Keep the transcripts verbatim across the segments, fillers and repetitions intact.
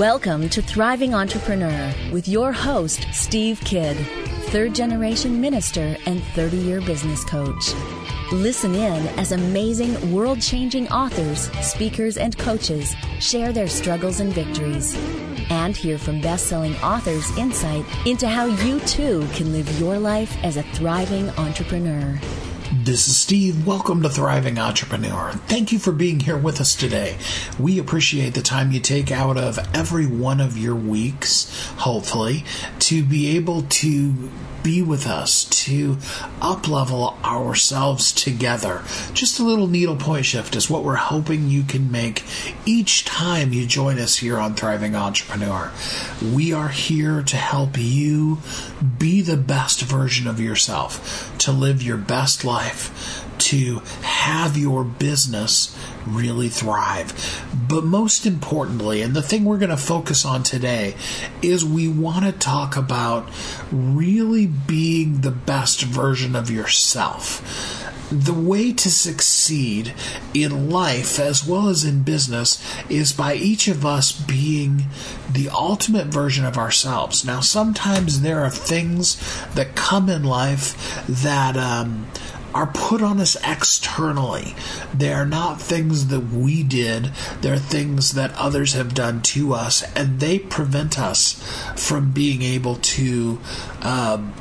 Welcome to Thriving Entrepreneur with your host, Steve Kidd, third-generation minister and thirty-year business coach. Listen in as amazing, world-changing authors, speakers, and coaches share their struggles and victories. And hear from best-selling authors insight into how you, too, can live your life as a thriving entrepreneur. This is Steve. Welcome to Thriving Entrepreneur. Thank you for being here with us today. We appreciate the time you take out of every one of your weeks, hopefully, to be able to be with us, to up-level ourselves together. Just a little needle point shift is what we're hoping you can make each time you join us here on Thriving Entrepreneur. We are here to help you be the best version of yourself, to live your best life, to have your business really thrive. But most importantly, and the thing we're going to focus on today, is we want to talk about really being the best version of yourself. The way to succeed in life as well as in business is by each of us being the ultimate version of ourselves. Now, sometimes there are things that come in life that um, are put on us externally. They are not things that we did. They're things that others have done to us, and they prevent us from being able to um,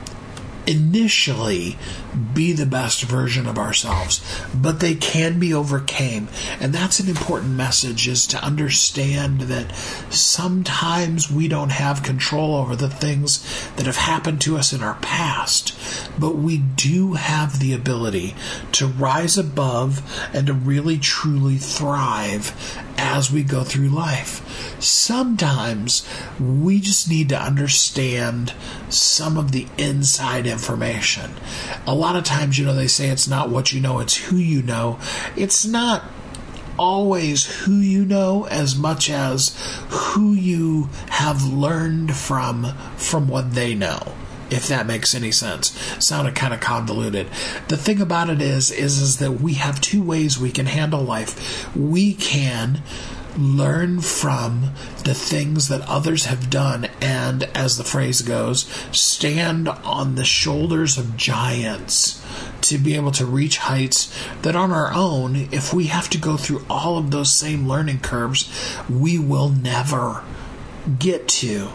initially be the best version of ourselves, but they can be overcame. And that's an important message, is to understand that sometimes we don't have control over the things that have happened to us in our past, but we do have the ability to rise above and to really truly thrive as we go through life. Sometimes we just need to understand some of the inside information. A lot of times, you know, they say it's not what you know, it's who you know. It's not always who you know as much as who you have learned from from what they know, if that makes any sense. Sounded kind of convoluted. The thing about it is, is, is that we have two ways we can handle life. We can learn from the things that others have done and, as the phrase goes, stand on the shoulders of giants to be able to reach heights that on our own, if we have to go through all of those same learning curves, we will never get to.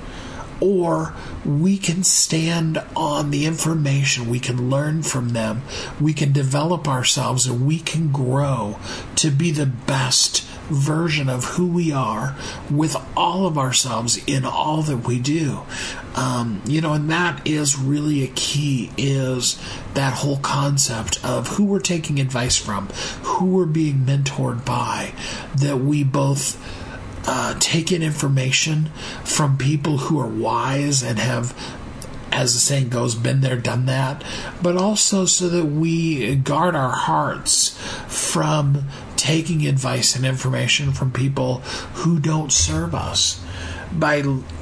Or we can stand on the information, we can learn from them, we can develop ourselves, and we can grow to be the best version of who we are with all of ourselves in all that we do. Um, you know, and that is really a key, is that whole concept of who we're taking advice from, who we're being mentored by, that we both Uh, take in information from people who are wise and have, as the saying goes, been there, done that, but also so that we guard our hearts from taking advice and information from people who don't serve us, by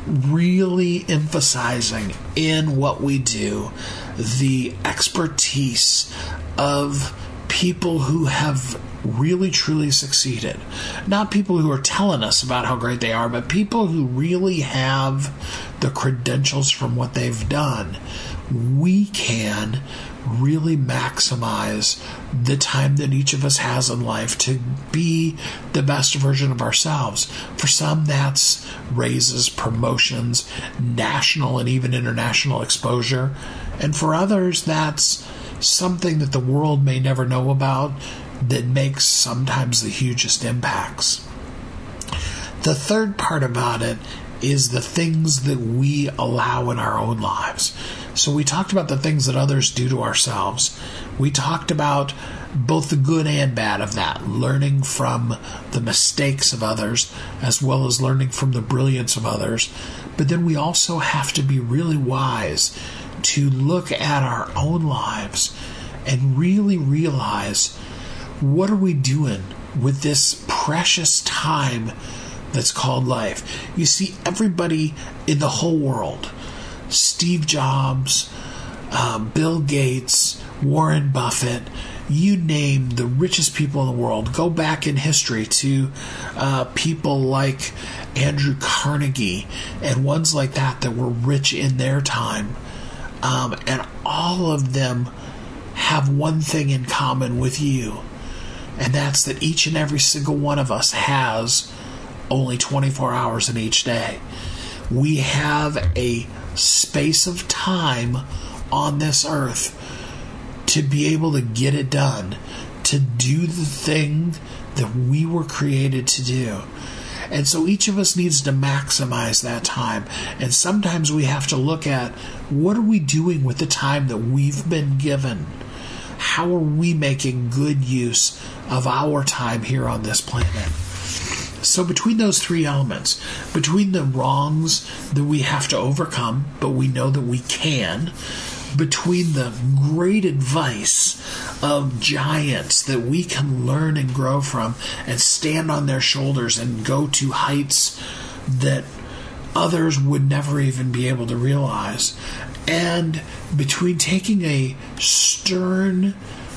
really emphasizing in what we do the expertise of people who have really truly succeeded. Not people who are telling us about how great they are, but people who really have the credentials from what they've done. We can really maximize the time that each of us has in life to be the best version of ourselves. For some, that's raises, promotions, national and even international exposure. And for others, that's something that the world may never know about, that makes sometimes the hugest impacts. The third part about it is the things that we allow in our own lives. So we talked about the things that others do to ourselves. We talked about both the good and bad of that, learning from the mistakes of others as well as learning from the brilliance of others. But then we also have to be really wise to look at our own lives and really realize, what are we doing with this precious time that's called life? You see, everybody in the whole world, Steve Jobs, uh, Bill Gates, Warren Buffett, you name the richest people in the world. Go back in history to uh, people like Andrew Carnegie, and ones like that that were rich in their time. Um, and all of them have one thing in common with you, and that's that each and every single one of us has only twenty-four hours in each day. We have a space of time on this earth to be able to get it done, to do the thing that we were created to do. And so each of us needs to maximize that time. And sometimes we have to look at, what are we doing with the time that we've been given? How are we making good use of our time here on this planet? So between those three elements, between the wrongs that we have to overcome, but we know that we can, between the great advice of giants that we can learn and grow from and stand on their shoulders and go to heights that others would never even be able to realize, and between taking a stern,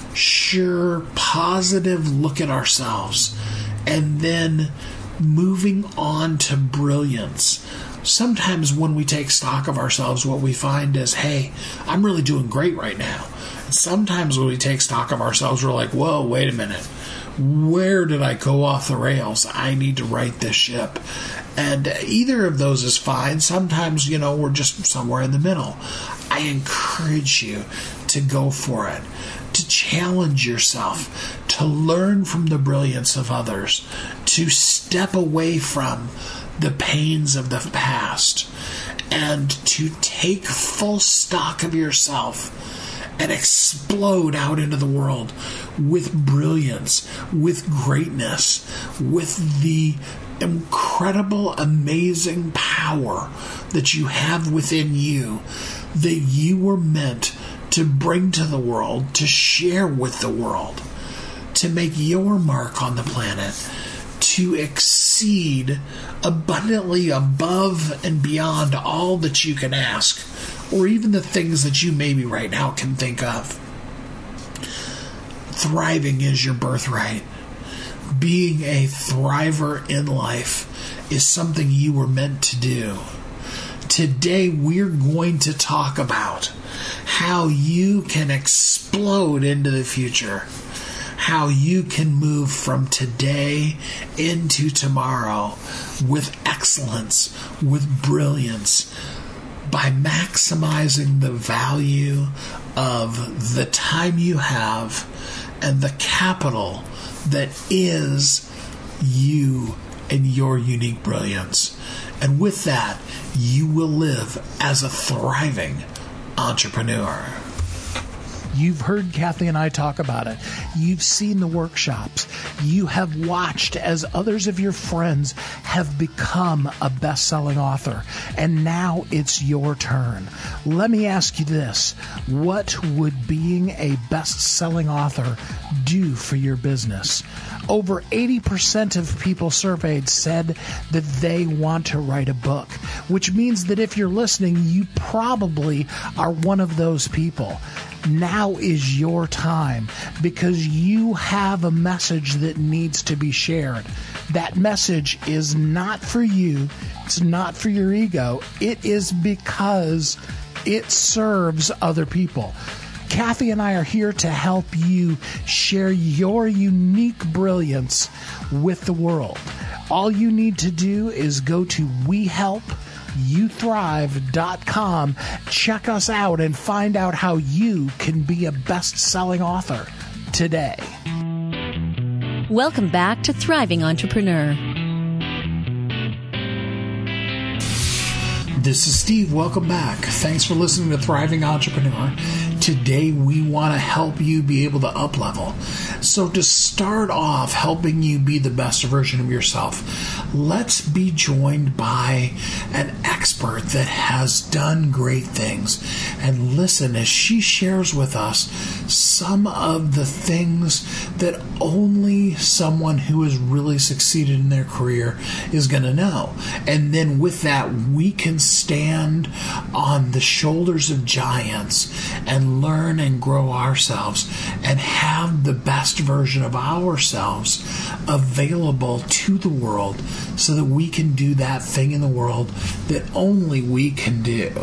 sure, positive look at ourselves and then moving on to brilliance. Sometimes when we take stock of ourselves, what we find is, hey, I'm really doing great right now. And sometimes when we take stock of ourselves, we're like, whoa, wait a minute. Where did I go off the rails? I need to right this ship. And either of those is fine. Sometimes, you know, we're just somewhere in the middle. I encourage you to go for it, to challenge yourself, to learn from the brilliance of others, to step away from the pains of the past, and to take full stock of yourself and explode out into the world with brilliance, with greatness, with the incredible, amazing power that you have within you, that you were meant to bring to the world, to share with the world, to make your mark on the planet, to exceed abundantly above and beyond all that you can ask, or even the things that you maybe right now can think of. Thriving is your birthright. Being a thriver in life is something you were meant to do. Today we're going to talk about how you can explode into the future, how you can move from today into tomorrow with excellence, with brilliance, by maximizing the value of the time you have and the capital that is you and your unique brilliance. And with that, you will live as a thriving entrepreneur. You've heard Kathy and I talk about it. You've seen the workshops. You have watched as others of your friends have become a best-selling author. And now it's your turn. Let me ask you this. What would being a best-selling author do for your business? Over eighty percent of people surveyed said that they want to write a book, which means that if you're listening, you probably are one of those people. Now is your time, because you have a message that needs to be shared. That message is not for you. It's not for your ego. It is because it serves other people. Kathy and I are here to help you share your unique brilliance with the world. All you need to do is go to we help you thrive dot com, check us out, and find out how you can be a best-selling author today. Welcome back to Thriving Entrepreneur. This is Steve. Welcome back. Thanks for listening to Thriving Entrepreneur. Today we want to help you be able to up-level. So to start off helping you be the best version of yourself, let's be joined by an expert that has done great things. And listen as she shares with us some of the things that only someone who has really succeeded in their career is going to know. And then with that, we can stand on the shoulders of giants and and learn and grow ourselves and have the best version of ourselves available to the world so that we can do that thing in the world that only we can do.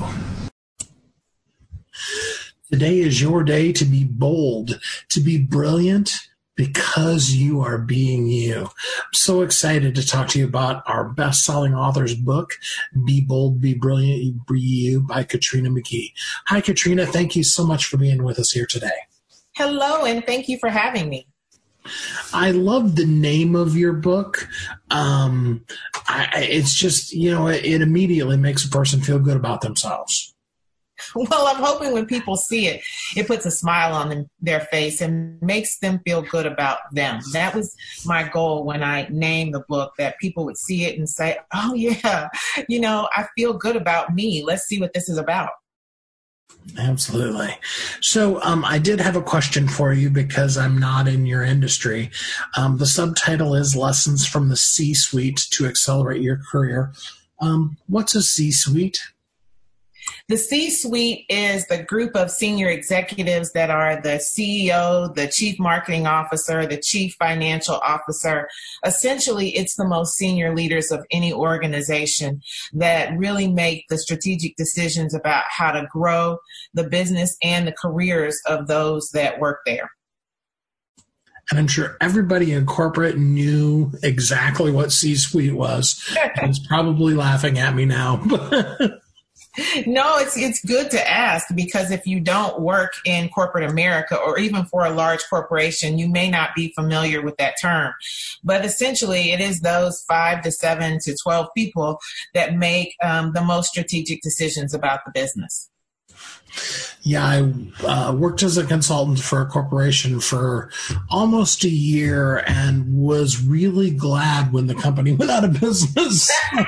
Today is your day to be bold, to be brilliant, because you are being you. I'm so excited to talk to you about our best-selling author's book, Be Bold, Be Brilliant, Be You, by Katrina McKee. Hi, Katrina. Thank you so much for being with us here today. Hello, and thank you for having me. I love the name of your book. Um, I, it's just, you know, it, it immediately makes a person feel good about themselves. Well, I'm hoping when people see it, it puts a smile on them, their face and makes them feel good about them. That was my goal when I named the book, that people would see it and say, oh, yeah, you know, I feel good about me. Let's see what this is about. Absolutely. So um, I did have a question for you because I'm not in your industry. Um, the subtitle is Lessons from the C-Suite to Accelerate Your Career. Um, what's a C-Suite? The C-Suite is the group of senior executives that are the C E O, the chief marketing officer, the chief financial officer. Essentially, it's the most senior leaders of any organization that really make the strategic decisions about how to grow the business and the careers of those that work there. And I'm sure everybody in corporate knew exactly what C-Suite was. It's probably laughing at me now. No, it's it's good to ask, because if you don't work in corporate America or even for a large corporation, you may not be familiar with that term. But essentially, it is those five to seven to twelve people that make um, the most strategic decisions about the business. Yeah, I uh, worked as a consultant for a corporation for almost a year and was really glad when the company went out of business.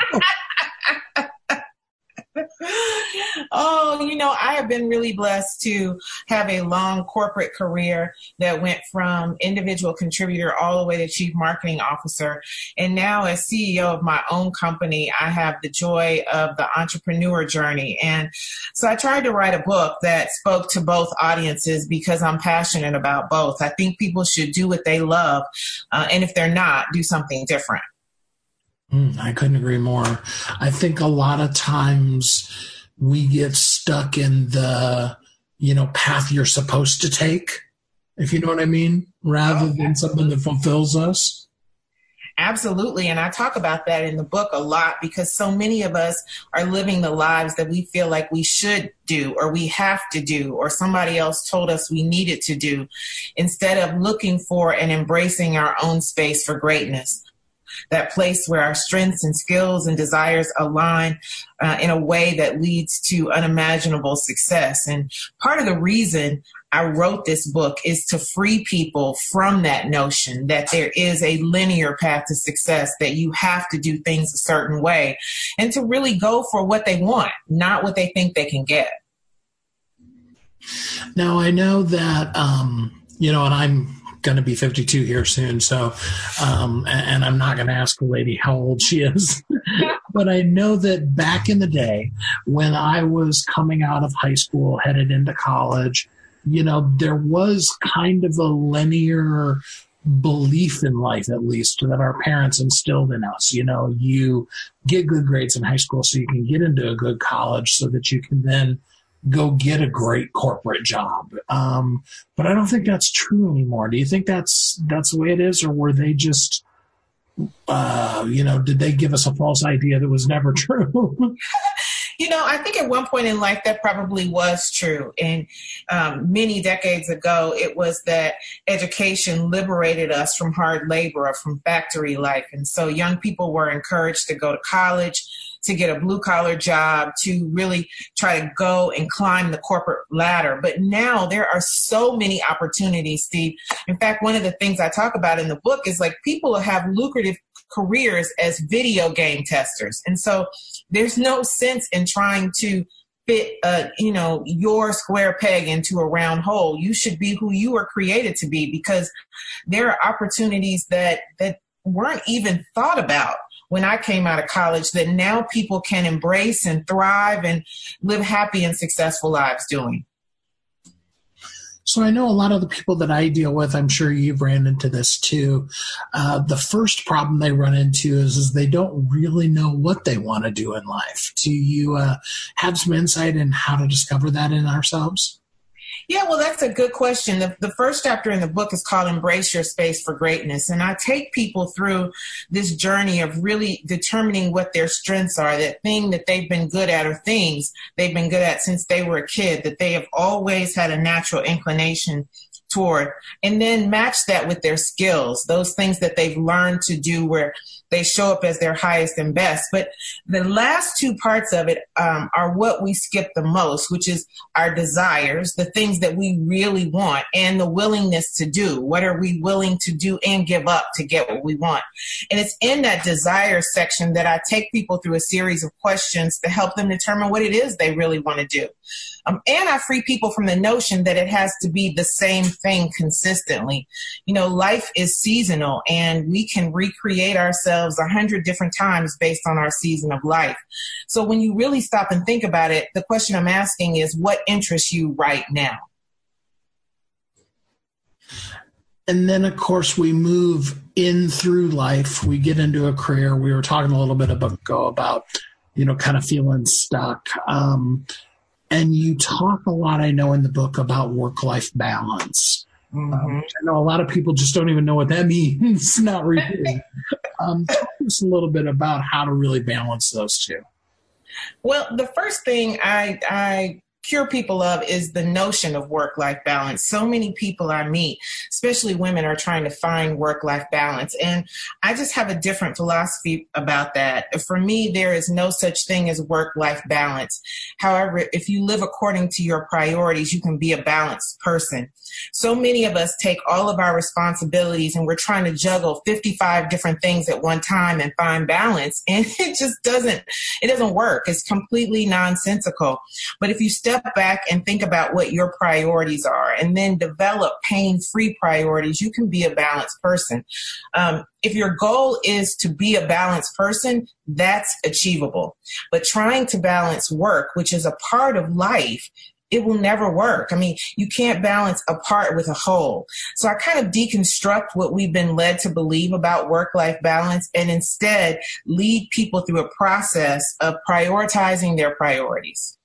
Oh, you know, I have been really blessed to have a long corporate career that went from individual contributor all the way to chief marketing officer. And now as C E O of my own company, I have the joy of the entrepreneur journey. And so I tried to write a book that spoke to both audiences because I'm passionate about both. I think people should do what they love. Uh, and if they're not, do something different. Mm, I couldn't agree more. I think a lot of times we get stuck in the, you know, path you're supposed to take, if you know what I mean, rather than something that fulfills us. Absolutely. And I talk about that in the book a lot because so many of us are living the lives that we feel like we should do or we have to do or somebody else told us we needed to do, instead of looking for and embracing our own space for greatness. That place where our strengths and skills and desires align uh, in a way that leads to unimaginable success. And part of the reason I wrote this book is to free people from that notion that there is a linear path to success, that you have to do things a certain way, and to really go for what they want, not what they think they can get. Now, I know that, um, you know, and I'm going to be fifty-two here soon, so um and I'm not going to ask a lady how old she is. But I know that back in the day when I was coming out of high school, headed into college, you know, there was kind of a linear belief in life, at least, that our parents instilled in us. You know, you get good grades in high school so you can get into a good college so that you can then go get a great corporate job. Um, but I don't think that's true anymore. Do you think that's that's the way it is, or were they just, uh, you know, did they give us a false idea that was never true? You know, I think at one point in life that probably was true. And um, many decades ago, it was that education liberated us from hard labor or from factory life. And so young people were encouraged to go to college, to get a blue collar job, to really try to go and climb the corporate ladder. But now there are so many opportunities, Steve. In fact, one of the things I talk about in the book is like people have lucrative careers as video game testers. And so there's no sense in trying to fit, uh, you know, your square peg into a round hole. You should be who you were created to be, because there are opportunities that, that weren't even thought about when I came out of college that now people can embrace and thrive and live happy and successful lives doing. So I know a lot of the people that I deal with, I'm sure you've ran into this too. Uh, the first problem they run into is, is they don't really know what they want to do in life. Do you uh, have some insight in how to discover that in ourselves? Yeah, well, that's a good question. The, the first chapter in the book is called Embrace Your Space for Greatness. And I take people through this journey of really determining what their strengths are, that thing that they've been good at or things they've been good at since they were a kid, that they have always had a natural inclination toward, and then match that with their skills, those things that they've learned to do where they show up as their highest and best. But the last two parts of it um, are what we skip the most, which is our desires, the things that we really want, and the willingness to do. What are we willing to do and give up to get what we want? And it's in that desire section that I take people through a series of questions to help them determine what it is they really want to do. Um, and I free people from the notion that it has to be the same thing consistently. You know, life is seasonal, and we can recreate ourselves a hundred different times based on our season of life. So when you really stop and think about it, the question I'm asking is, what interests you right now? And then, of course, we move in through life. We get into a career. We were talking a little bit ago about, you know, kind of feeling stuck. Um, And you talk a lot, I know, in the book about work-life balance. Mm-hmm. Um, I know a lot of people just don't even know what that means, not really. um, talk to us a little bit about how to really balance those two. Well, the first thing I, I cure people of is the notion of work-life balance. So many people I meet, especially women, are trying to find work-life balance. And I just have a different philosophy about that. For me, there is no such thing as work-life balance. However, if you live according to your priorities, you can be a balanced person. So many of us take all of our responsibilities and we're trying to juggle fifty-five different things at one time and find balance. And it just doesn't, it doesn't work. It's completely nonsensical. But if you step back and think about what your priorities are and then develop pain-free priorities, you can be a balanced person. Um, if your goal is to be a balanced person, that's achievable. But trying to balance work, which is a part of life, it will never work. I mean, you can't balance a part with a whole. So I kind of deconstruct what we've been led to believe about work-life balance and instead lead people through a process of prioritizing their priorities.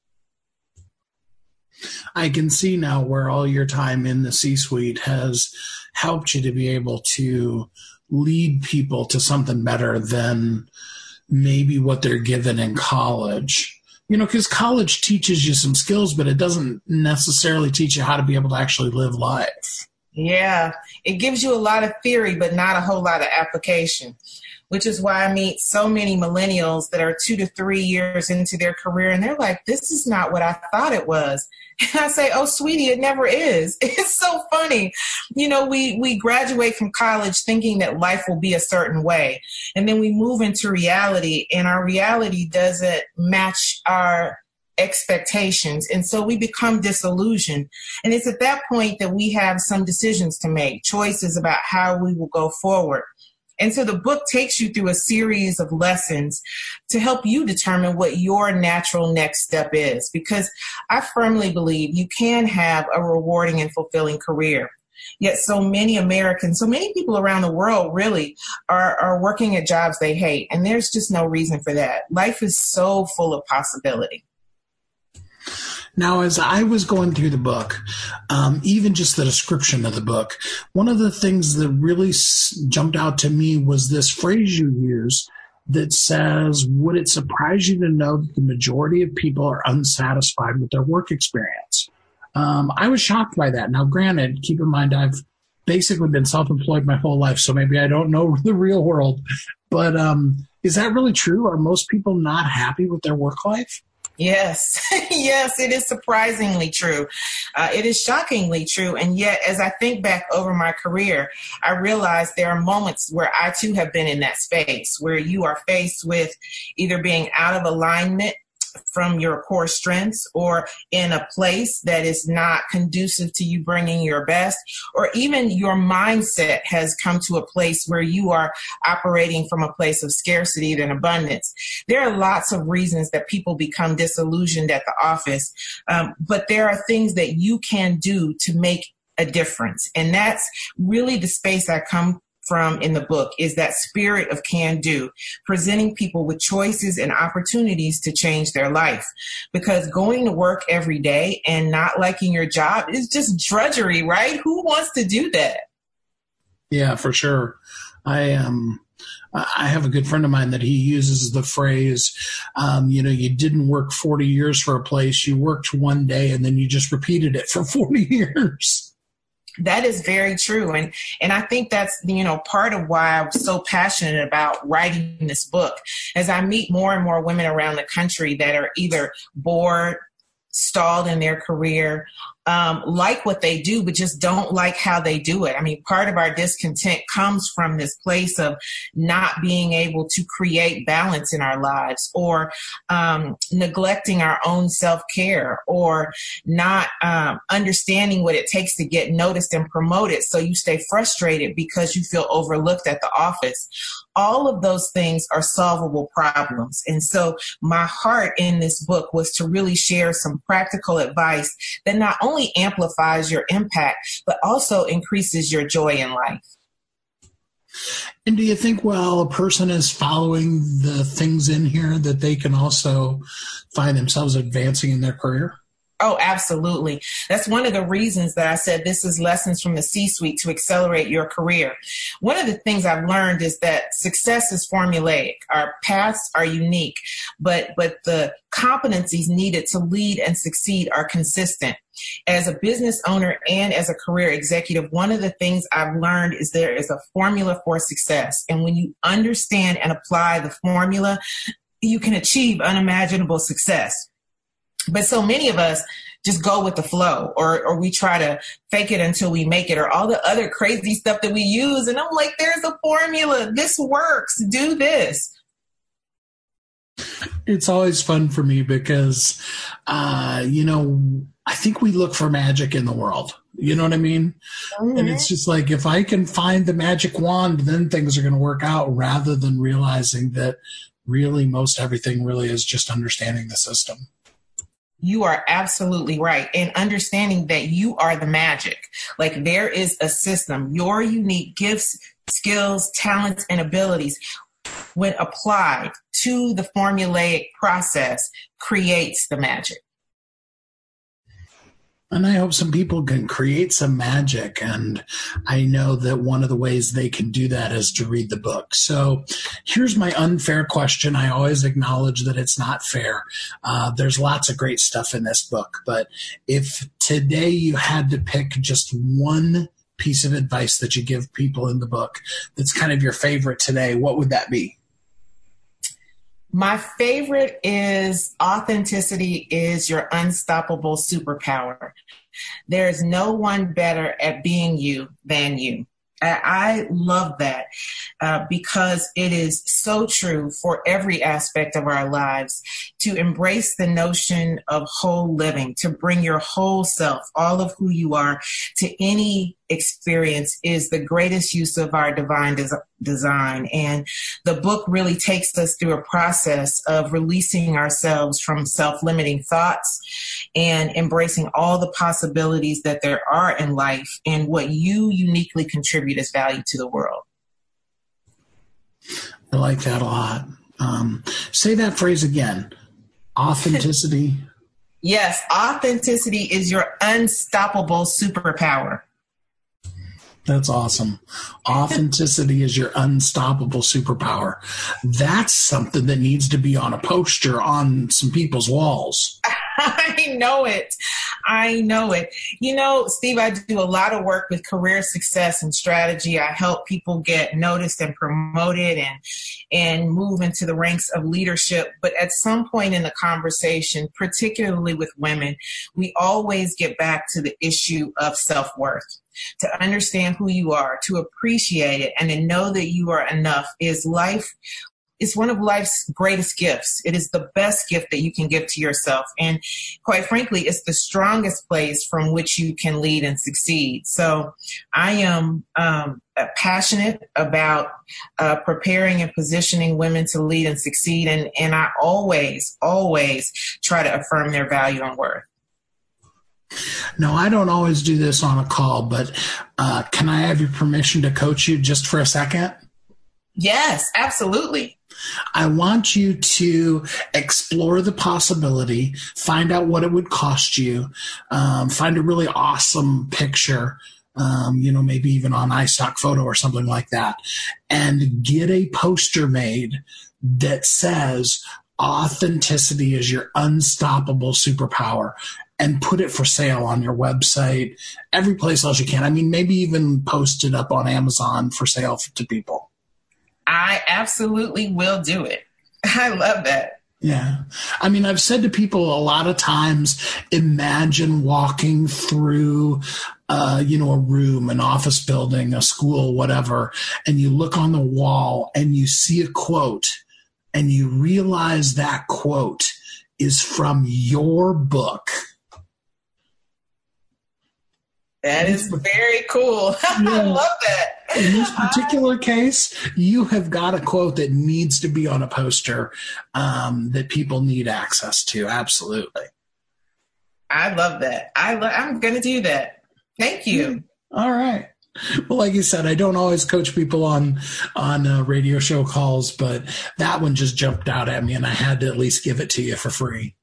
I can see now where all your time in the C-suite has helped you to be able to lead people to something better than maybe what they're given in college. You know, because college teaches you some skills, but it doesn't necessarily teach you how to be able to actually live life. Yeah, it gives you a lot of theory, but not a whole lot of application, which is why I meet so many millennials that are two to three years into their career, and they're like, this is not what I thought it was. And I say, oh, sweetie, it never is. It's so funny. You know, we, we graduate from college thinking that life will be a certain way. And then we move into reality, and our reality doesn't match our expectations. And so we become disillusioned. And it's at that point that we have some decisions to make, choices about how we will go forward. And so the book takes you through a series of lessons to help you determine what your natural next step is, because I firmly believe you can have a rewarding and fulfilling career. Yet so many Americans, so many people around the world really are, are working at jobs they hate. And there's just no reason for that. Life is so full of possibility. Now, as I was going through the book, um, even just the description of the book, one of the things that really s- jumped out to me was this phrase you use that says, would it surprise you to know that the majority of people are unsatisfied with their work experience? Um, I was shocked by that. Now, granted, keep in mind, I've basically been self-employed my whole life, so maybe I don't know the real world. But um, is that really true? Are most people not happy with their work life? Yes, yes, it is surprisingly true. Uh, it is shockingly true. And yet, as I think back over my career, I realize there are moments where I too have been in that space where you are faced with either being out of alignment from your core strengths, or in a place that is not conducive to you bringing your best, or even your mindset has come to a place where you are operating from a place of scarcity than abundance. There are lots of reasons that people become disillusioned at the office, um, but there are things that you can do to make a difference. And that's really the space I come from in the book, is that spirit of can do, presenting people with choices and opportunities to change their life. Because going to work every day and not liking your job is just drudgery, right? Who wants to do that? Yeah, for sure. I um I have a good friend of mine that he uses the phrase, um, you know, you didn't work forty years for a place, you worked one day and then you just repeated it for forty years. That is very true. And and I think that's, you know, part of why I'm so passionate about writing this book. As I meet more and more women around the country that are either bored, stalled in their career, um, like what they do, but just don't like how they do it. I mean, part of our discontent comes from this place of not being able to create balance in our lives, or um, neglecting our own self-care, or not um, understanding what it takes to get noticed and promoted. So you stay frustrated because you feel overlooked at the office. All of those things are solvable problems. And so my heart in this book was to really share some practical advice that not only amplifies your impact, but also increases your joy in life. And do you think while a person is following the things in here that they can also find themselves advancing in their career? Oh, absolutely. That's one of the reasons that I said this is lessons from the C-suite to accelerate your career. One of the things I've learned is that success is formulaic. Our paths are unique, but but the competencies needed to lead and succeed are consistent. As a business owner and as a career executive, one of the things I've learned is there is a formula for success. And when you understand and apply the formula, you can achieve unimaginable success. But so many of us just go with the flow, or or we try to fake it until we make it, or all the other crazy stuff that we use. And I'm like, there's a formula. This works. Do this. It's always fun for me because, uh, you know, I think we look for magic in the world. You know what I mean? Mm-hmm. And it's just like, if I can find the magic wand, then things are going to work out, rather than realizing that really most everything really is just understanding the system. You are absolutely right. And understanding that you are the magic. Like, there is a system. Your unique gifts, skills, talents, and abilities, when applied to the formulaic process, creates the magic. And I hope some people can create some magic. And I know that one of the ways they can do that is to read the book. So here's my unfair question. I always acknowledge that it's not fair. Uh, there's lots of great stuff in this book. But if today you had to pick just one piece of advice that you give people in the book that's kind of your favorite today, what would that be? My favorite is authenticity is your unstoppable superpower. There is no one better at being you than you. I love that uh, because it is so true for every aspect of our lives, to embrace the notion of whole living, to bring your whole self, all of who you are, to any experience is the greatest use of our divine des- design. And the book really takes us through a process of releasing ourselves from self-limiting thoughts and embracing all the possibilities that there are in life and what you uniquely contribute as value to the world. I like that a lot. Um, say that phrase again. Authenticity. Yes, authenticity is your unstoppable superpower. That's awesome. Authenticity is your unstoppable superpower. That's something that needs to be on a poster on some people's walls. I know it. I know it. You know, Steve, I do a lot of work with career success and strategy. I help people get noticed and promoted and and move into the ranks of leadership. But at some point in the conversation, particularly with women, we always get back to the issue of self-worth. To understand who you are, to appreciate it, and to know that you are enough is life is one of life's greatest gifts. It is the best gift that you can give to yourself. And quite frankly, it's the strongest place from which you can lead and succeed. So I am um, passionate about uh, preparing and positioning women to lead and succeed. And, and I always, always try to affirm their value and worth. No, I don't always do this on a call, but uh, can I have your permission to coach you just for a second? Yes, absolutely. I want you to explore the possibility, find out what it would cost you, um, find a really awesome picture, um, you know, maybe even on iStock Photo or something like that, and get a poster made that says authenticity is your unstoppable superpower, and put it for sale on your website, every place else you can. I mean, maybe even post it up on Amazon for sale to people. I absolutely will do it. I love that. Yeah. I mean, I've said to people a lot of times, imagine walking through, uh, you know, a room, an office building, a school, whatever, and you look on the wall and you see a quote and you realize that quote is from your book. That is very cool. Yeah. I love that. In this particular case, you have got a quote that needs to be on a poster um, that people need access to. Absolutely. I love that. I lo- I'm going to do that. Thank you. All right. Well, like you said, I don't always coach people on on uh, radio show calls, but that one just jumped out at me, and I had to at least give it to you for free.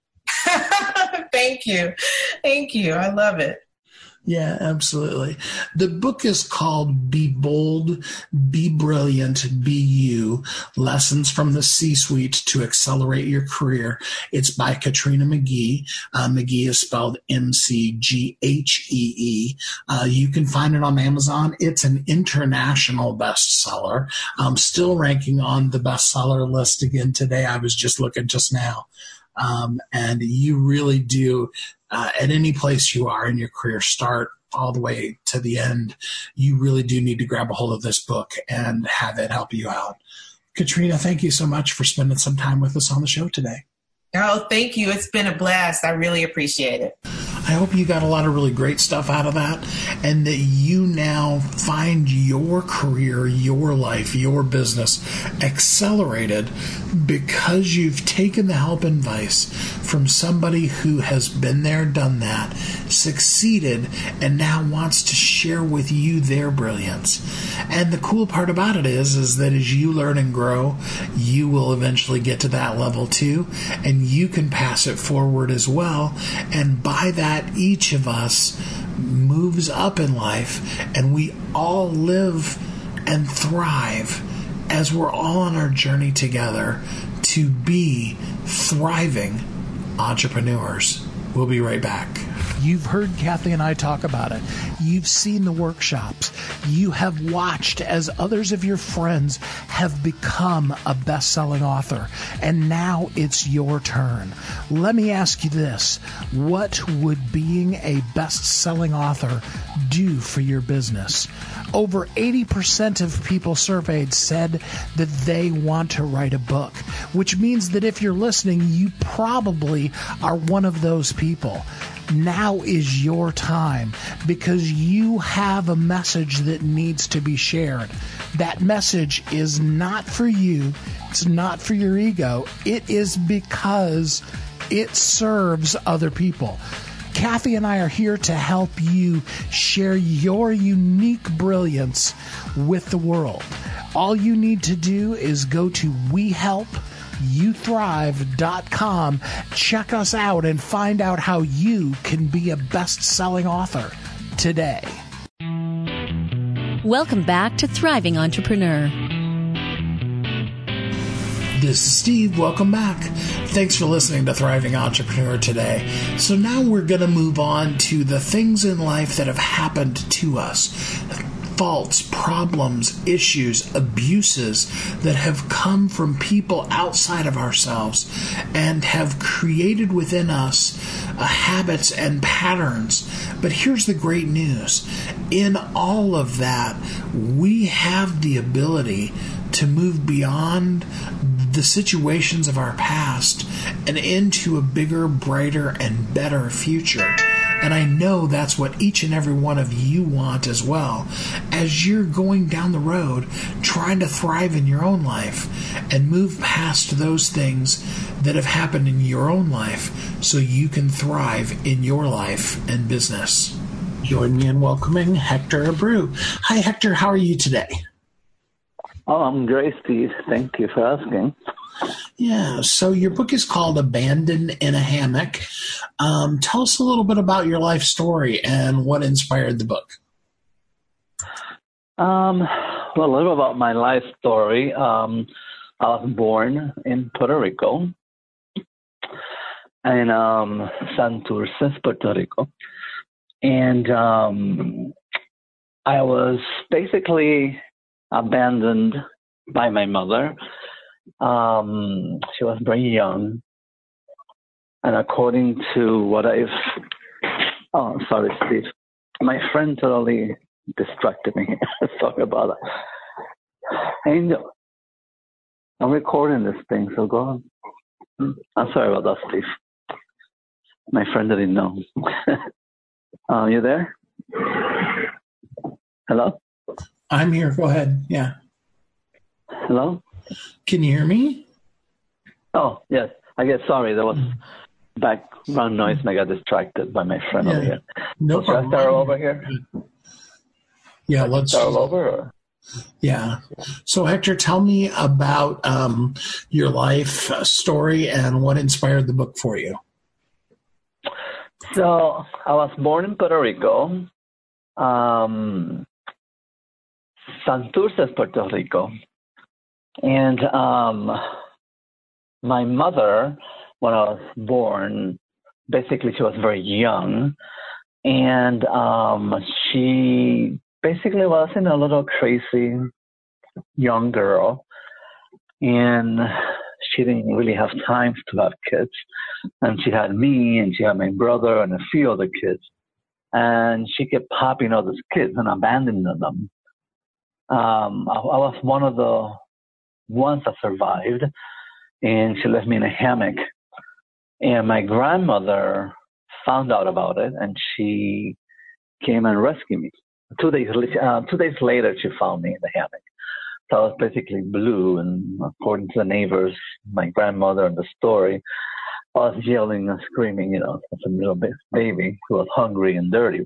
Thank you. Thank you. I love it. Yeah, absolutely. The book is called Be Bold, Be Brilliant, Be You, Lessons from the C-Suite to Accelerate Your Career. It's by Katrina McGee. Uh, McGee is spelled M C G H E E. Uh, you can find it on Amazon. It's an international bestseller. I'm still ranking on the bestseller list again today. I was just looking just now. Um, and you really do, uh, at any place you are in your career, start all the way to the end, you really do need to grab a hold of this book and have it help you out. Katrina, thank you so much for spending some time with us on the show today. Oh, thank you. It's been a blast. I really appreciate it. I hope you got a lot of really great stuff out of that, and that you now find your career, your life, your business accelerated because you've taken the help and advice from somebody who has been there, done that, succeeded, and now wants to share with you their brilliance. And the cool part about it is, is that as you learn and grow, you will eventually get to that level too, and you can pass it forward as well. And by that, each of us moves up in life, and we all live and thrive as we're all on our journey together to be thriving entrepreneurs. We'll be right back. You've heard Kathy and I talk about it. You've seen the workshops. You have watched as others of your friends have become a best-selling author. And now it's your turn. Let me ask you this. What would being a best-selling author do for your business? Over eighty percent of people surveyed said that they want to write a book, which means that if you're listening, you probably are one of those people. Now is your time, because you have a message that needs to be shared. That message is not for you. It's not for your ego. It is because it serves other people. Kathy and I are here to help you share your unique brilliance with the world. All you need to do is go to we help you thrive dot com, check us out, and find out how you can be a best-selling author today. Welcome back to Thriving Entrepreneur. This is Steve. Welcome back. Thanks for listening to Thriving Entrepreneur today. So now we're going to move on to the things in life that have happened to us. Faults, problems, issues, abuses that have come from people outside of ourselves and have created within us uh, habits and patterns. But here's the great news. In all of that, we have the ability to move beyond the situations of our past and into a bigger, brighter, and better future. And I know that's what each and every one of you want as well, as you're going down the road trying to thrive in your own life and move past those things that have happened in your own life so you can thrive in your life and business. Join me in welcoming Hector Abreu. Hi, Hector. How are you today? Oh, I'm great, Steve. Thank you for asking. Yeah, so your book is called Abandoned in a Hammock. Um, tell us a little bit about your life story and what inspired the book. Um, well, a little about my life story. Um, I was born in Puerto Rico, in um, Santurce, Puerto Rico. And um, I was basically abandoned by my mother. Um, she was very young. And according to what I've... Oh, sorry, Steve. My friend totally distracted me. Sorry about that. Angel, I'm recording this thing, so go on. I'm sorry about that, Steve. My friend didn't know. uh, you there? Hello? I'm here. Go ahead. Yeah. Hello? Can you hear me? Oh, yes. I guess, sorry, there was background noise and I got distracted by my friend yeah. over here. No so should I start over here? Yeah, let's start over. Or? Yeah. So, Hector, tell me about um, your life story and what inspired the book for you. So, I was born in Puerto Rico, um, Santurce, Puerto Rico. And um, my mother, when I was born, basically she was very young. And um, she basically was in a little crazy young girl. And she didn't really have time to have kids. And she had me, and she had my brother, and a few other kids. And she kept popping all those kids and abandoning them. Um, I, I was one of the ones that survived, and she left me in a hammock. And my grandmother found out about it, and she came and rescued me. Two days, uh, two days later, she found me in the hammock. So I was basically blue, and according to the neighbors, my grandmother and the story, I was yelling and screaming, you know, as a little baby who was hungry and dirty.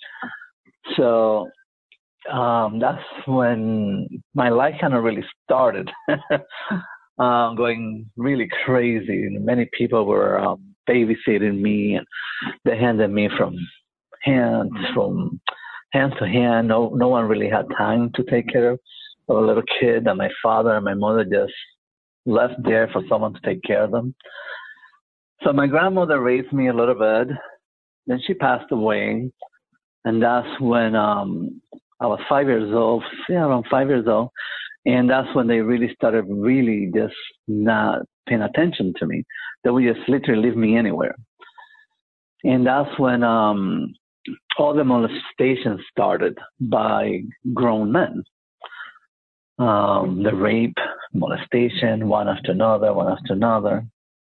So um, that's when my life kind of really started, um, going really crazy. And many people were um, babysitting me, and they handed me from hand, from hand to hand. No, no one really had time to take care of a little kid, and my father and my mother just left there for someone to take care of them. So my grandmother raised me a little bit. Then she passed away, and that's when um, I was five years old, yeah, around five years old, and that's when they really started really just not paying attention to me. They would just literally leave me anywhere. And that's when um, all the molestations started by grown men. Um, the rape, molestation, one after another, one after another.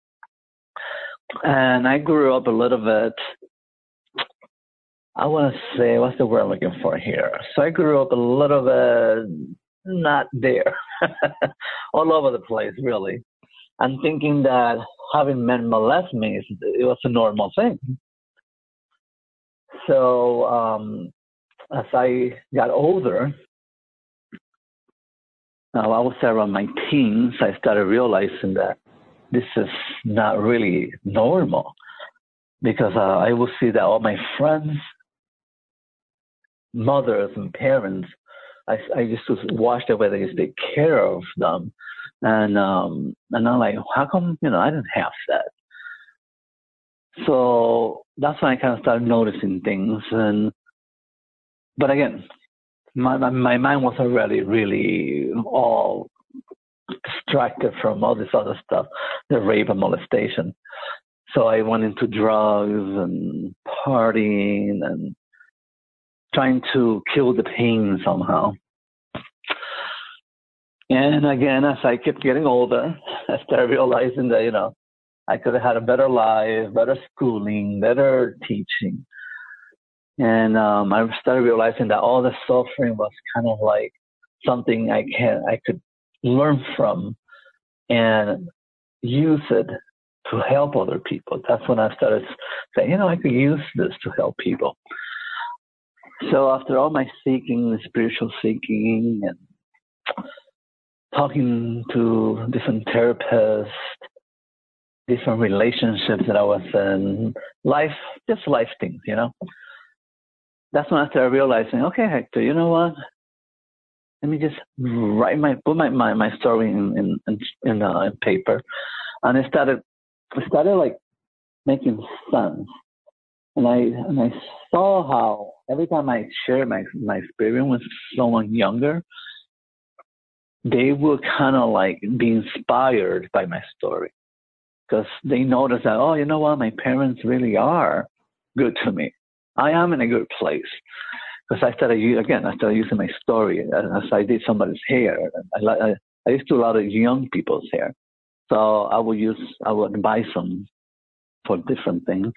And I grew up a little bit, I want to say, what's the word I'm looking for here? So I grew up a little bit not there, all over the place, really. And thinking that having men molest me, it was a normal thing. So um, as I got older, uh, I was around my teens, I started realizing that this is not really normal, because uh, I will see that all my friends, mothers and parents, I, I used to watch the way they used to take care of them. And um, and I'm like, how come, you know, I didn't have that? So that's when I kind of started noticing things. And but again, my my, my mind was already really all distracted from all this other stuff, the rape and molestation. So I went into drugs and partying and trying to kill the pain somehow. And again, as I kept getting older, I started realizing that, you know, I could have had a better life, better schooling, better teaching. And um, I started realizing that all the suffering was kind of like something I can I could learn from and use it to help other people. That's when I started saying, you know, I could use this to help people. So after all my seeking, spiritual seeking, and talking to different therapists, different relationships that I was in, life, just life things, you know. That's when I started realizing, okay, Hector, you know what? Let me just write my, put my, my, my story in, in, in, in, uh, in paper. And I started, I started like making sense. And I, and I saw how every time I shared my, my experience with someone younger, they would kind of like be inspired by my story. Because they notice that, oh, you know what, my parents really are good to me. I am in a good place. Because I started, again, I started using my story as I did somebody's hair. I, I, I used to do a lot of young people's hair. So I would use, I would buy some for different things.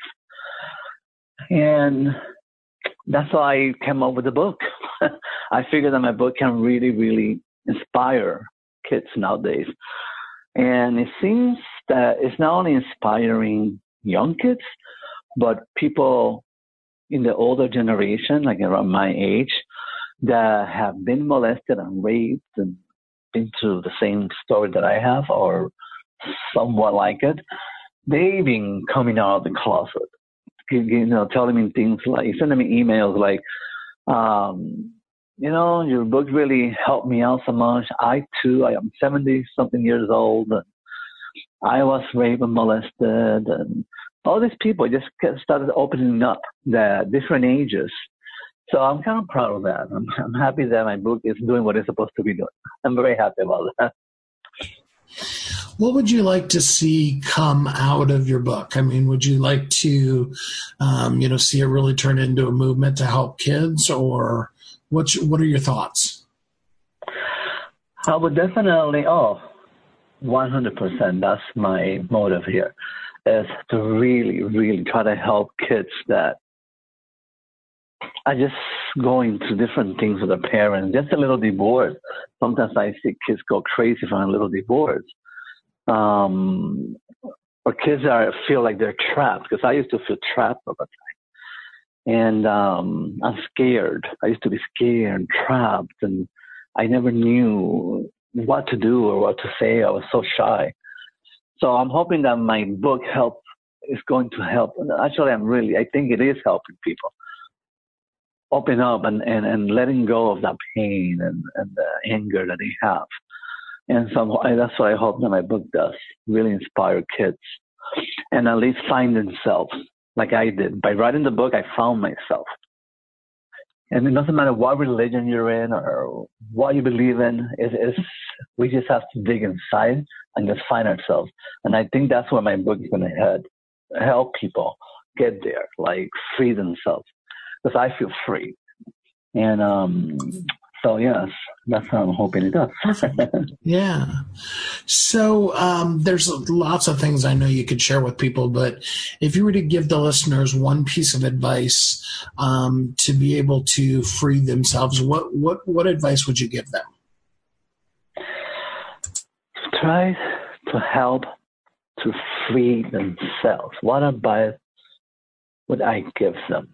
And that's why I came up with the book. I figured that my book can really, really inspire kids nowadays. And it seems that it's not only inspiring young kids, but people in the older generation, like around my age, that have been molested and raped and been through the same story that I have or somewhat like it. They've been coming out of the closet, you know, telling me things like, sending me emails like, um, you know, your book really helped me out so much. I too, I am seventy something years old. And I was raped and molested, and all these people just started opening up the different ages. So I'm kind of proud of that. I'm, I'm happy that my book is doing what it's supposed to be doing. I'm very happy about that. What would you like to see come out of your book? I mean, would you like to, um, you know, see it really turn into a movement to help kids, or what's, what are your thoughts? I would definitely, oh, one hundred percent. That's my motive here, is to really, really try to help kids that are just going through different things with their parents, just a little divorce. Sometimes I see kids go crazy from a little divorce. Um, or kids are feel like they're trapped, because I used to feel trapped all the time. And um, I'm scared. I used to be scared, trapped, and I never knew what to do or what to say. I was so shy. So I'm hoping that my book help is going to help. Actually, I'm really, I think it is helping people open up and, and, and letting go of that pain and, and the anger that they have. And so that's what I hope that my book does, really inspire kids and at least find themselves like I did. By writing the book, I found myself. And it doesn't matter what religion you're in or what you believe in. It is, we just have to dig inside and just find ourselves. And I think that's where my book is going to head, help people get there, like free themselves. Because I feel free. And um, so, yes, that's how I'm hoping it does. Yeah. So um, there's lots of things I know you could share with people, but if you were to give the listeners one piece of advice um, to be able to free themselves, what, what, what advice would you give them? Try to help to free themselves. What advice would I give them?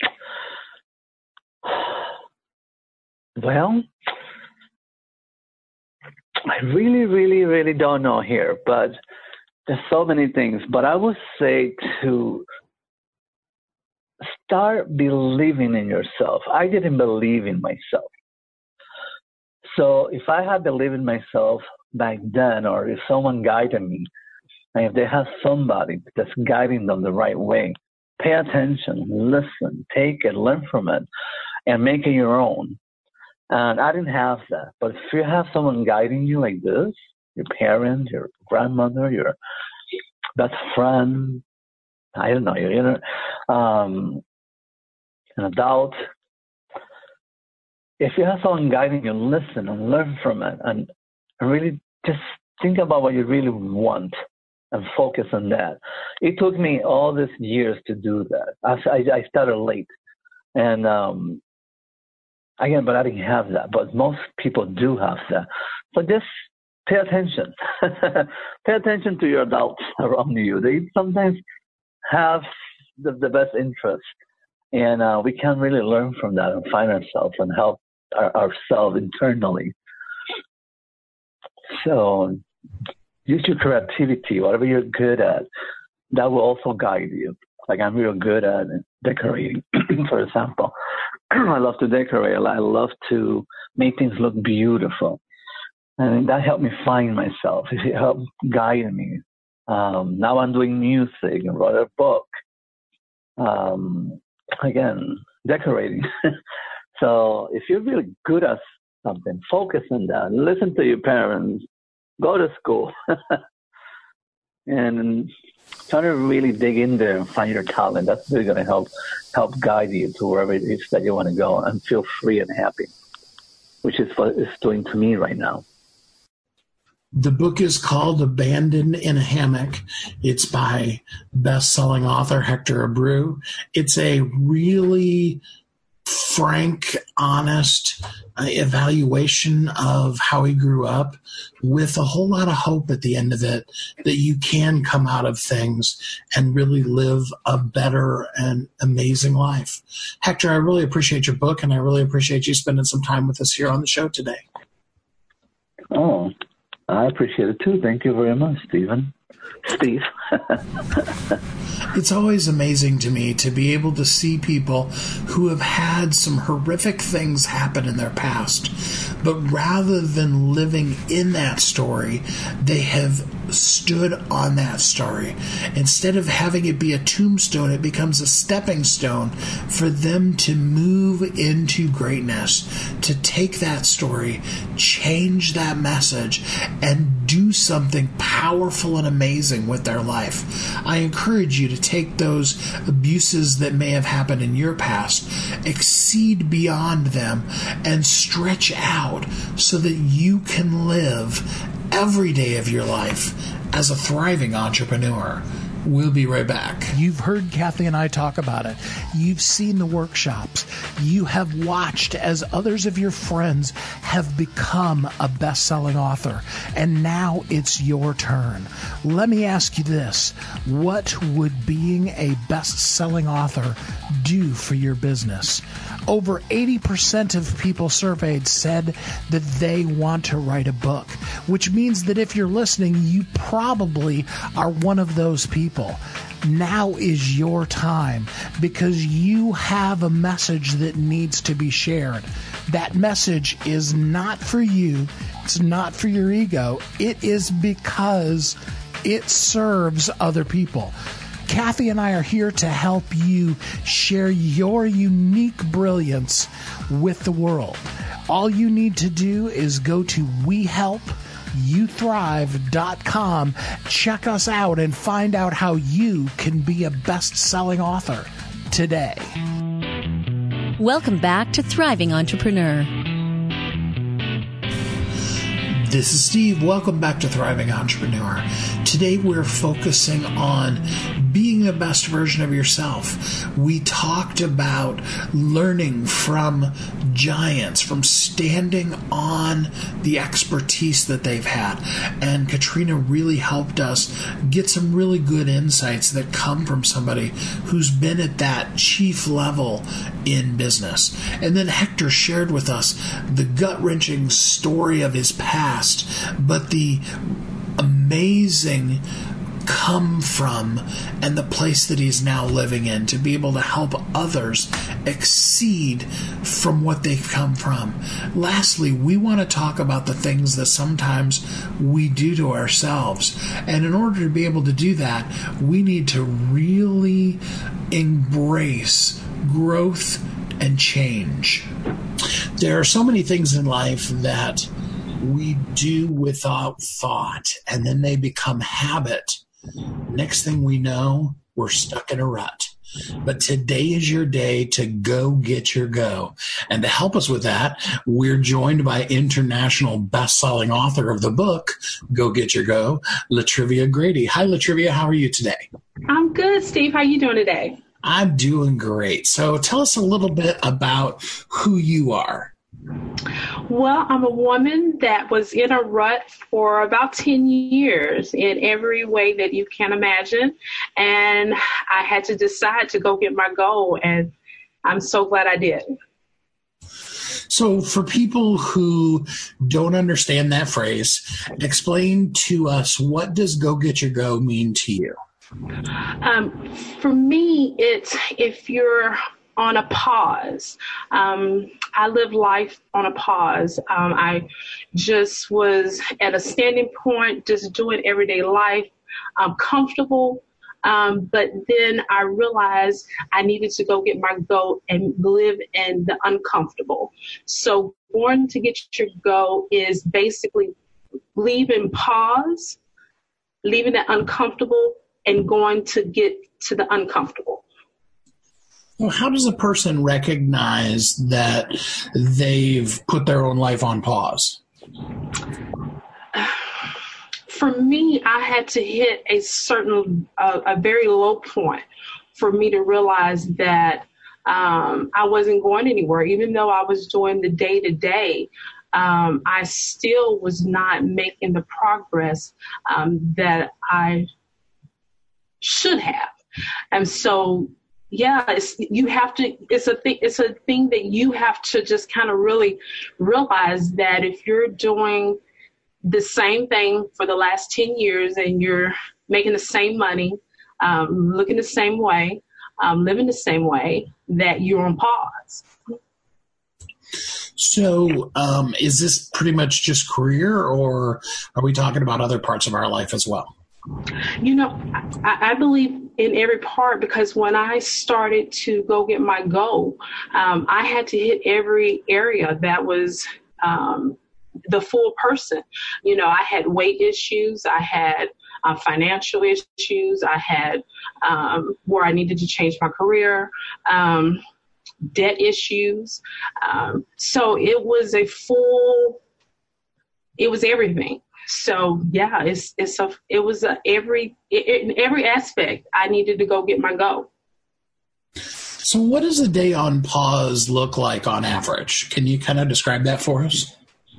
Well, I really, really, really don't know here, but there's so many things. But I would say to start believing in yourself. I didn't believe in myself. So if I had believed in myself back then, or if someone guided me, and if they have somebody that's guiding them the right way, pay attention, listen, take it, learn from it, and make it your own. And I didn't have that. But if you have someone guiding you like this, your parents, your grandmother, your best friend, I don't know, your inner, um, an adult, if you have someone guiding you, listen and learn from it and really just think about what you really want and focus on that. It took me all these years to do that. I, I started late. And um, again, but I didn't have that. But most people do have that. So just pay attention. Pay attention to your adults around you. They sometimes have the, the best interest. And uh, we can really learn from that and find ourselves and help our, ourselves internally. So use your creativity, whatever you're good at. That will also guide you. Like I'm real good at decorating, for example. I love to decorate. I love to make things look beautiful. And that helped me find myself. It helped guide me. Um, now I'm doing music and wrote a book. Um, again, decorating. So if you're really good at something, focus on that. Listen to your parents. Go to school. And try to really dig in there and find your talent. That's really going to help help guide you to wherever it is that you want to go and feel free and happy, which is what it's doing to me right now. The book is called Abandoned in a Hammock. It's by best-selling author Hector Abreu. It's a really frank, honest uh, evaluation of how he grew up with a whole lot of hope at the end of it that you can come out of things and really live a better and amazing life. Hector, I really appreciate your book, and I really appreciate you spending some time with us here on the show today. Oh, I appreciate it too. Thank you very much, Stephen. Steve. It's always amazing to me to be able to see people who have had some horrific things happen in their past, but rather than living in that story, they have stood on that story. Instead of having it be a tombstone, it becomes a stepping stone for them to move into greatness, to take that story, change that message, and do something powerful and amazing with their life. I encourage you to take those abuses that may have happened in your past, exceed beyond them, and stretch out so that you can live every day of your life as a thriving entrepreneur. We'll be right back. You've heard Kathy and I talk about it. You've seen the workshops. You have watched as others of your friends have become a best-selling author. And now it's your turn. Let me ask you this. What would being a best-selling author do for your business? Over eighty percent of people surveyed said that they want to write a book, which means that if you're listening, you probably are one of those people. Now is your time because you have a message that needs to be shared. That message is not for you. It's not for your ego. It is because it serves other people. Kathy and I are here to help you share your unique brilliance with the world. All you need to do is go to we help you thrive dot com, check us out, and find out how you can be a best-selling author today. Welcome back to Thriving Entrepreneur. This is Steve. Welcome back to Thriving Entrepreneur. Today we're focusing on being the best version of yourself. We talked about learning from giants, from standing on the expertise that they've had. And Katrina really helped us get some really good insights that come from somebody who's been at that chief level in business. And then Hector shared with us the gut-wrenching story of his past, but the amazing come from and the place that he's now living in to be able to help others exceed from what they've come from. Lastly, we want to talk about the things that sometimes we do to ourselves. And in order to be able to do that, we need to really embrace growth and change. There are so many things in life that we do without thought, and then they become habit. Next thing we know, we're stuck in a rut. But today is your day to go get your go. And to help us with that, we're joined by international best-selling author of the book, Go Get Your Go, LaTrivia Grady. Hi, LaTrivia. How are you today? I'm good, Steve. How are you doing today? I'm doing great. So tell us a little bit about who you are. Well, I'm a woman that was in a rut for about ten years in every way that you can imagine. And I had to decide to go get my goal, and I'm so glad I did. So for people who don't understand that phrase, explain to us, what does go get your go mean to you? Um, for me, it's if you're on a pause. Um, I live life on a pause. Um, I just was at a standing point, just doing everyday life. I'm comfortable. Um, but then I realized I needed to go get my go and live in the uncomfortable. So born to get your go is basically leaving pause, leaving the uncomfortable, and going to get to the uncomfortable. Well, how does a person recognize that they've put their own life on pause? For me, I had to hit a certain, uh, a very low point for me to realize that um, I wasn't going anywhere. Even though I was doing the day-to-day, um, I still was not making the progress um, that I should have. And so Yeah, it's, you have to, it's a thing, it's a thing that you have to just kind of really realize that if you're doing the same thing for the last ten years and you're making the same money, um, looking the same way, um, living the same way, that you're on pause. So um, is this pretty much just career, or are we talking about other parts of our life as well? You know, I, I believe in every part, because when I started to go get my goal, um, I had to hit every area that was um, the full person. You know, I had weight issues. I had uh, financial issues. I had um, where I needed to change my career, um, debt issues. Um, so it was a full, it was everything. So yeah, it's it's a it was a every in every aspect I needed to go get my go. So what does a day on pause look like on average? Can you kind of describe that for us?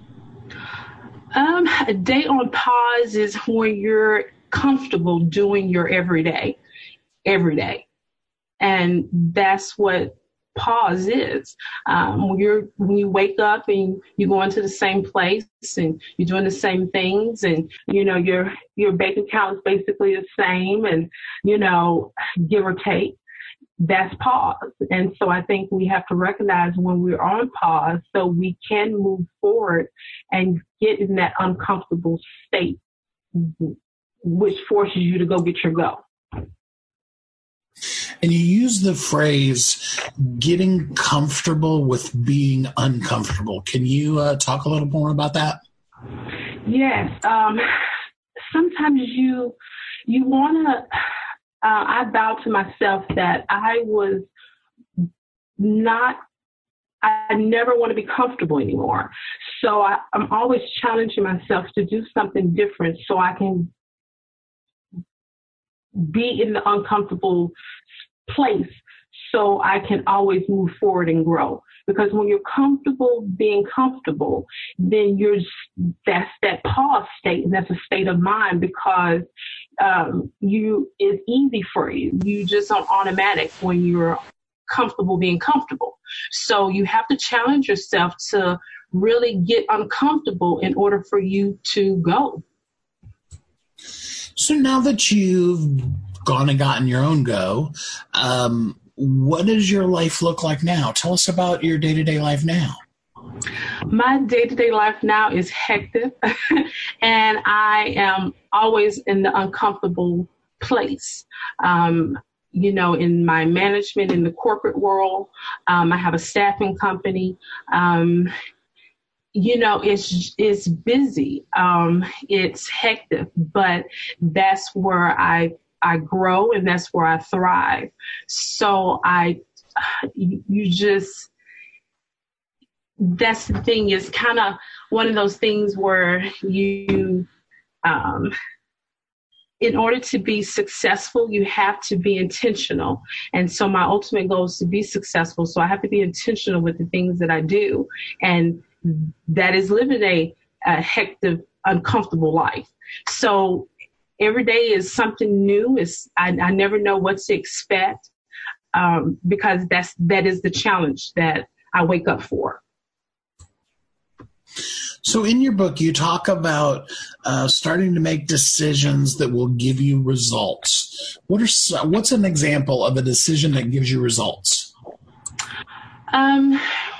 Um, a day on pause is when you're comfortable doing your everyday, every day, and that's what pause is. Um, when you're when you wake up and you go into the same place and you're doing the same things, and you know your your bank account is basically the same, and you know, give or take, that's pause. And so I think we have to recognize when we're on pause so we can move forward and get in that uncomfortable state, which forces you to go get your go. And you use the phrase getting comfortable with being uncomfortable. Can you uh, talk a little more about that? Yes. Um, sometimes you you want to, uh, I vowed to myself that I was not, I never want to be comfortable anymore. So I, I'm always challenging myself to do something different so I can be in the uncomfortable place so I can always move forward and grow. Because when you're comfortable being comfortable, then you're that's that pause state, and that's a state of mind, because um, you it's easy for you. You just on automatic when you're comfortable being comfortable. So you have to challenge yourself to really get uncomfortable in order for you to go. So now that you've gone and gotten your own go, um, what does your life look like now? Tell us about your day-to-day life now. My day-to-day life now is hectic, and I am always in the uncomfortable place. Um, you know, in my management, in the corporate world, um, I have a staffing company. Um, You know, it's it's busy, um, it's hectic, but that's where I I grow and that's where I thrive. So I, you, you just, that's the thing, is kind of one of those things where you, um, in order to be successful, you have to be intentional. And so my ultimate goal is to be successful. So I have to be intentional with the things that I do. And that is living a, a hectic, uncomfortable life. So every day is something new. Is I, I never know what to expect, um, because that's, that is the challenge that I wake up for. So in your book, you talk about uh, starting to make decisions that will give you results. What are what's an example of a decision that gives you results? Um,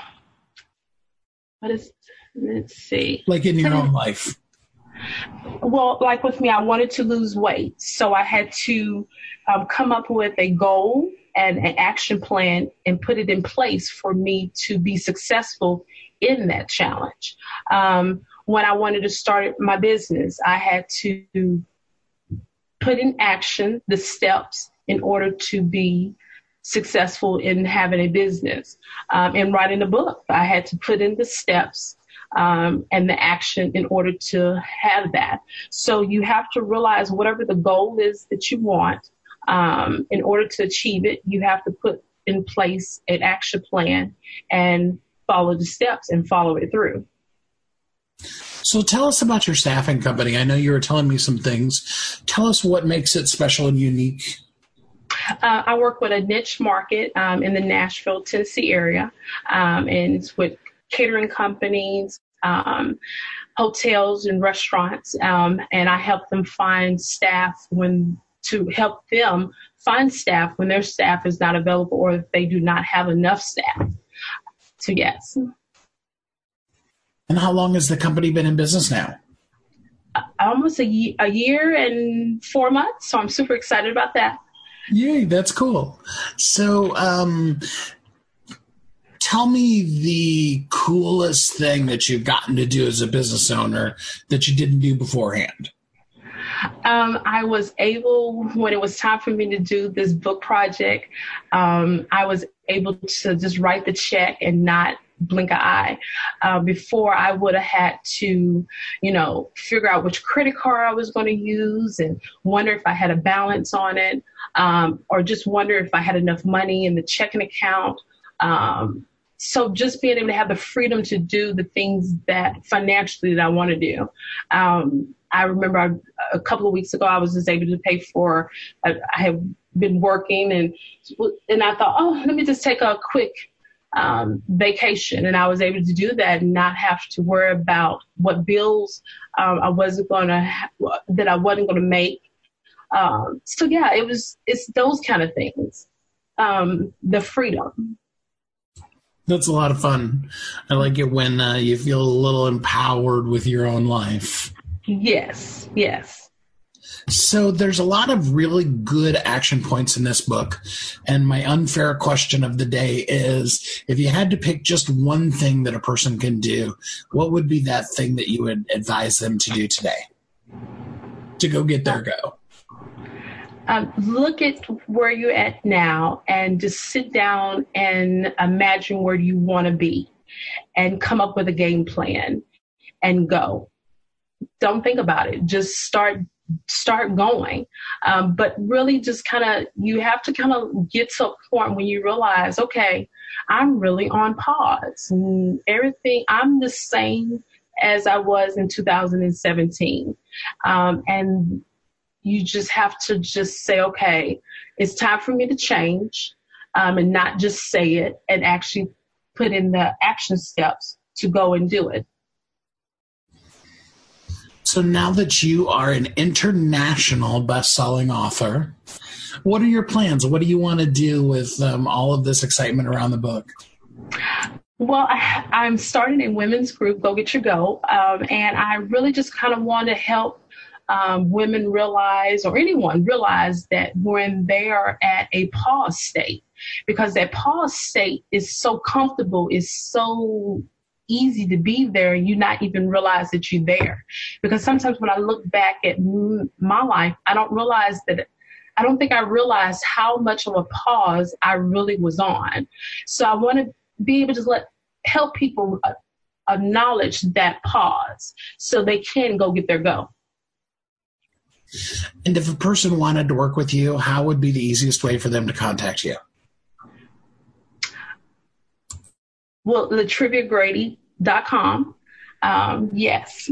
what is? Let's see. Like in your own life. Well, like with me, I wanted to lose weight, so I had to um, come up with a goal and an action plan and put it in place for me to be successful in that challenge. Um, when I wanted to start my business, I had to put in action the steps in order to be successful in having a business. Um, in writing a book, I had to put in the steps um, and the action in order to have that. So you have to realize whatever the goal is that you want, um, in order to achieve it, you have to put in place an action plan and follow the steps and follow it through. So tell us about your staffing company. I know you were telling me some things. Tell us what makes it special and unique. Uh, I work with a niche market um, in the Nashville, Tennessee area, um, and it's with catering companies, um, hotels and restaurants, um, and I help them find staff when to help them find staff when their staff is not available or if they do not have enough staff. So, yes. And how long has the company been in business now? Uh, almost a, ye- a year and four months. So I'm super excited about that. Yay, that's cool. So um, tell me the coolest thing that you've gotten to do as a business owner that you didn't do beforehand. Um, I was able, when it was time for me to do this book project, um, I was able to just write the check and not blink an eye. Uh, before I would have had to, you know, figure out which credit card I was going to use and wonder if I had a balance on it, um, or just wonder if I had enough money in the checking account. Um, so just being able to have the freedom to do the things that financially that I want to do. Um, I remember I, a couple of weeks ago, I was just able to pay for, I, I have been working and, and I thought, oh, let me just take a quick um, vacation. And I was able to do that and not have to worry about what bills um, I wasn't going to, ha- that I wasn't going to make. Um, so yeah, it was, it's those kind of things. Um, the freedom. That's a lot of fun. I like it when uh, you feel a little empowered with your own life. Yes, yes. So there's a lot of really good action points in this book. And my unfair question of the day is, if you had to pick just one thing that a person can do, what would be that thing that you would advise them to do today to go get their go? Um, look at where you're at now and just sit down and imagine where you want to be and come up with a game plan and go. Don't think about it. Just start start going. Um, but really just kind of, you have to kind of get to a point when you realize, okay, I'm really on pause. And everything, I'm the same as I was in two thousand seventeen. Um, and you just have to just say, okay, it's time for me to change, um, and not just say it and actually put in the action steps to go and do it. So now that you are an international best-selling author, what are your plans? What do you want to do with um, all of this excitement around the book? Well, I, I'm starting a women's group, Go Get Your Go, um, and I really just kind of want to help um, women realize, or anyone realize, that when they are at a pause state, because that pause state is so comfortable, is so easy to be there, and you not even realize that you're there. Because sometimes when I look back at m- my life, I don't realize that I don't think I realized how much of a pause I really was on. So I want to be able to let help people uh, acknowledge that pause so they can go get their go. And if a person wanted to work with you, how would be the easiest way for them to contact you? Well, latrivia grady dot com. Um, yes.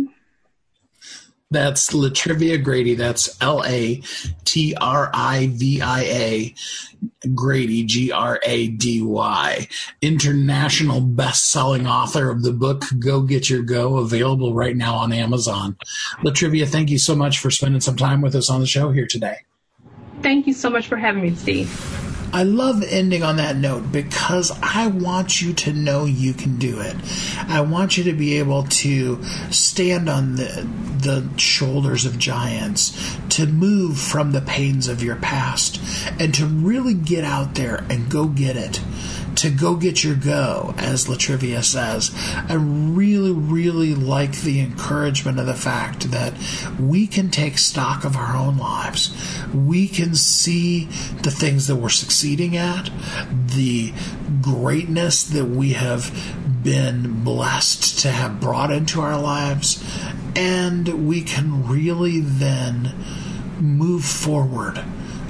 That's Latrivia Grady. That's L A T R I V I A Grady, G R A D Y. International best-selling author of the book Go Get Your Go, available right now on Amazon. Latrivia, thank you so much for spending some time with us on the show here today. Thank you so much for having me, Steve. I love ending on that note because I want you to know you can do it. I want you to be able to stand on the, the shoulders of giants, to move from the pains of your past, and to really get out there and go get it. To go get your go, as Latrivia says. I really, really like the encouragement of the fact that we can take stock of our own lives. We can see the things that we're succeeding at, the greatness that we have been blessed to have brought into our lives, and we can really then move forward,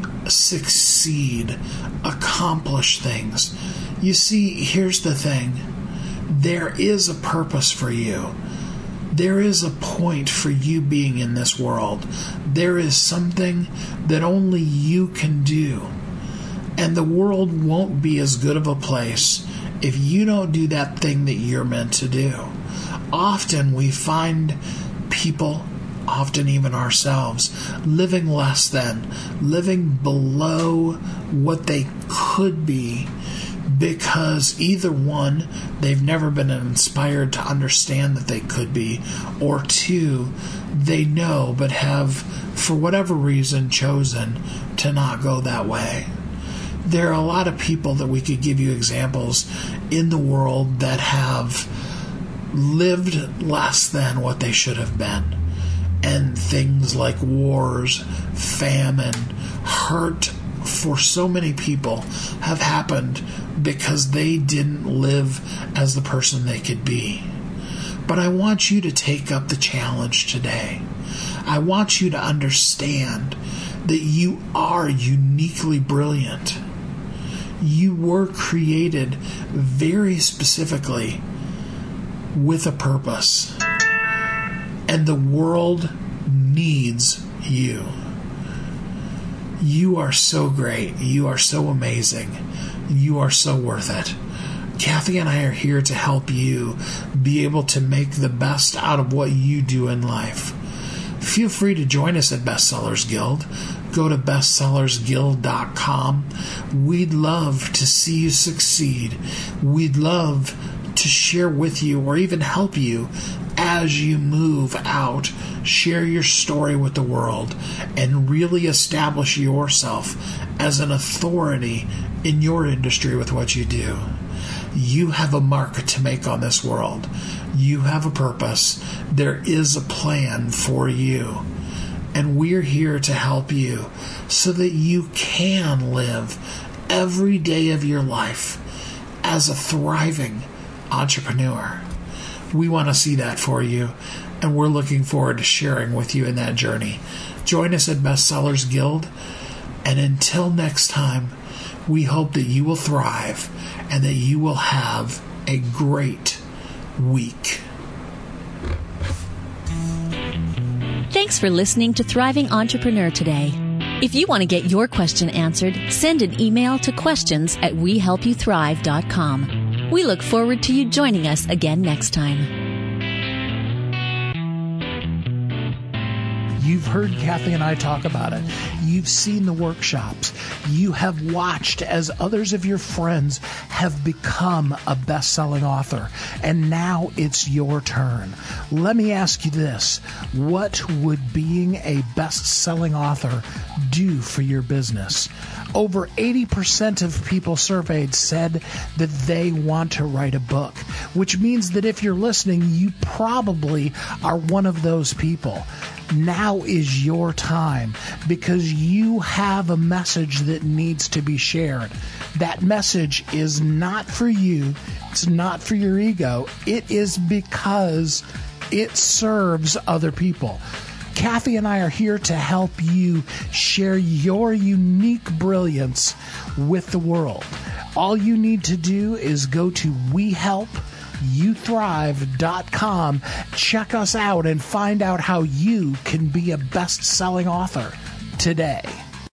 succeed, accomplish things. You see, here's the thing. There is a purpose for you. There is a point for you being in this world. There is something that only you can do. And the world won't be as good of a place if you don't do that thing that you're meant to do. Often we find people, often even ourselves, living less than, living below what they could be, because either one, they've never been inspired to understand that they could be, or two, they know but have, for whatever reason, chosen to not go that way. There are a lot of people that we could give you examples in the world that have lived less than what they should have been. And things like wars, famine, hurt for so many people have happened because they didn't live as the person they could be. But I want you to take up the challenge today. I want you to understand that you are uniquely brilliant. You were created very specifically with a purpose. And the world needs you. You are so great. You are so amazing. You are so worth it. Kathy and I are here to help you be able to make the best out of what you do in life. Feel free to join us at Bestsellers Guild. Go to bestsellers guild dot com. We'd love to see you succeed. We'd love to share with you or even help you as you move out. Share your story with the world and really establish yourself as an authority in your industry with what you do. You have a mark to make on this world. You have a purpose. There is a plan for you. And we're here to help you so that you can live every day of your life as a thriving entrepreneur. We want to see that for you, and we're looking forward to sharing with you in that journey. Join us at Bestsellers Guild, and until next time, we hope that you will thrive and that you will have a great week. Thanks for listening to Thriving Entrepreneur today. If you want to get your question answered, send an email to questions at we help you thrive dot com. We look forward to you joining us again next time. You've heard Kathy and I talk about it. You've seen the workshops. You have watched as others of your friends have become a best-selling author. And now it's your turn. Let me ask you this. What would being a best-selling author do for your business? Over eighty percent of people surveyed said that they want to write a book, which means that if you're listening, you probably are one of those people. Now is your time, because you have a message that needs to be shared. That message is not for you. It's not for your ego. It is because it serves other people. Kathy and I are here to help you share your unique brilliance with the world. All you need to do is go to we help you thrive dot com, check us out, and find out how you can be a best-selling author today.